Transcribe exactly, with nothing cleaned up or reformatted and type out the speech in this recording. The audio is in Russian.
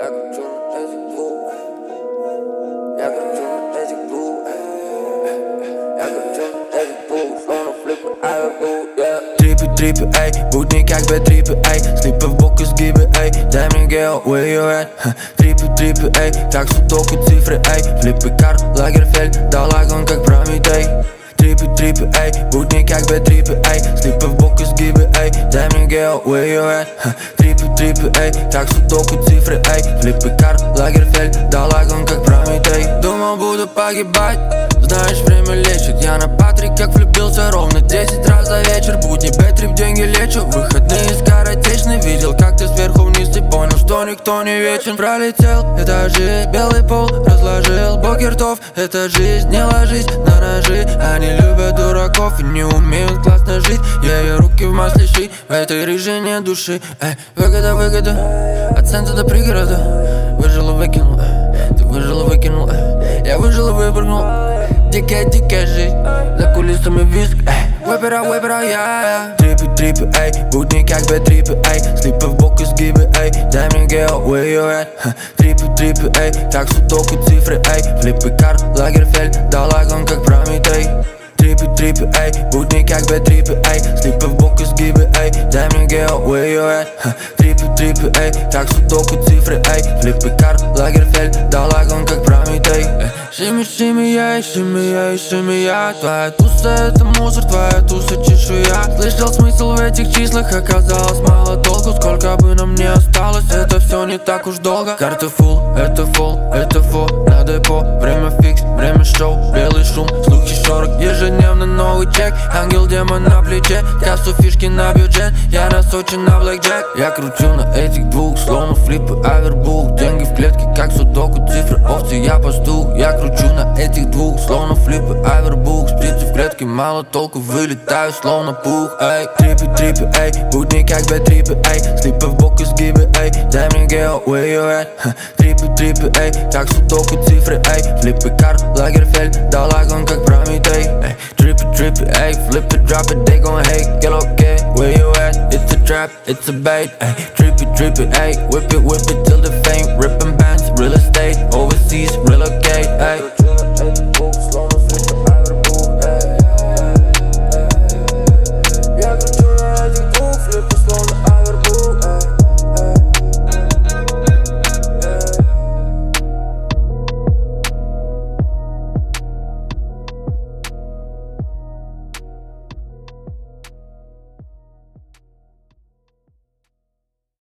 Я кручу на этих двух, я кручу на этих двух, я кручу на этих двух, словно флипы, аэробу, yeah. Трипы, трипы, эй, будни как бы трипы, эй, слипы в бок и сгибы, эй, дай мне гео, where you at? Ха. Трипы, трипы, эй, как судоку цифры, эй, флипы, Карл Лагерфельд, дал огонь как Прометей. Трипы, трипы, эй, будни как бы трипы, эй, слипы в бок и сгибы, эй, дай мне гео, where you at? Ха. Трипы, трипы, эй, как судоку цифры, эй, флипы, Карл Лагерфельд, дал огонь как Прометей. Думал, буду погибать, знаешь, время лечит. Я на Патрик как влюбился ровно десять раз за вечер. Будни бэтрип, деньги лечу, выходные скоротечны. Видел, как ты сверху вниз, и понял, что никто не вечен. Пролетел этажи, белый пол разложил, бокертов, это жизнь, не ложись на ножи. Они любят дураков и не умеют классно жить. Ее руки в масле щи, в этой рыжей нет души. Эй, выгода, выгода, от центра до пригорода. Выжил и выкинул, ты выжил и выкинул, я выжил и выпрыгнул. Дикая, дикая жизнь, за кулисами виск, эй, выпера, выпера, я Трипы, трипы, эй, будни как бы трипы, эй, слипы в бок и сгибы, эй, дай мне гео, where you at? Ха. Трипы, трипы, эй, как судоку цифры, эй, флипы, Карл Лагерфельд, дал огонь как Прометей. Трипы, трипы, эй, будни как бы трипы, эй, слипы в бок и сгибы, эй, дай мне гео, where you at? Ха. Трипы, трипы, эй, как судоку цифры, эй, флипы, Карл Лагерфельд, дал огонь как Прометей. Шими, шими, я, шими, я, шими, я. Твоя туса это мусор, твоя туса чешуя. Слышал смысл в этих числах, оказалось мало толку. Сколько бы нам не осталось, это все не так уж долго. Карта full, это фол, это фо, на депо. Время фикс, время шоу, белый шум, слухи шорох. Ежедневно новый чек, ангел демон на плече. Кассу фишки на бюджет, я на Сочи на блэкджек. Я кручу на этих двух, словно флипы, авербук. Деньги в клетке, как судоку, цифры овцы, я пастух. Я кручу на этих двух, словно флипы, авербук. Спицы в клетке, мало толку, вылетаю, словно пух. Эй, трипы, трипы, эй, будни как бы трипы, эй, слипы в бок и сгибы, эй, дай мне гео, where you at? Ха. Трипы, трипы, эй, как судоку цифры, эй, флипы, Карл Лагерфельд, дал огонь как Прометей. Эй, трипы, трипы, эй, flip it, drop it, they gon' hate, get okay, where you at? It's a trap, it's a bait, ey. Trip it, trip it, ey. Whip it, whip it till the fame. Ripping bands, real estate, overseas, relocate, ey.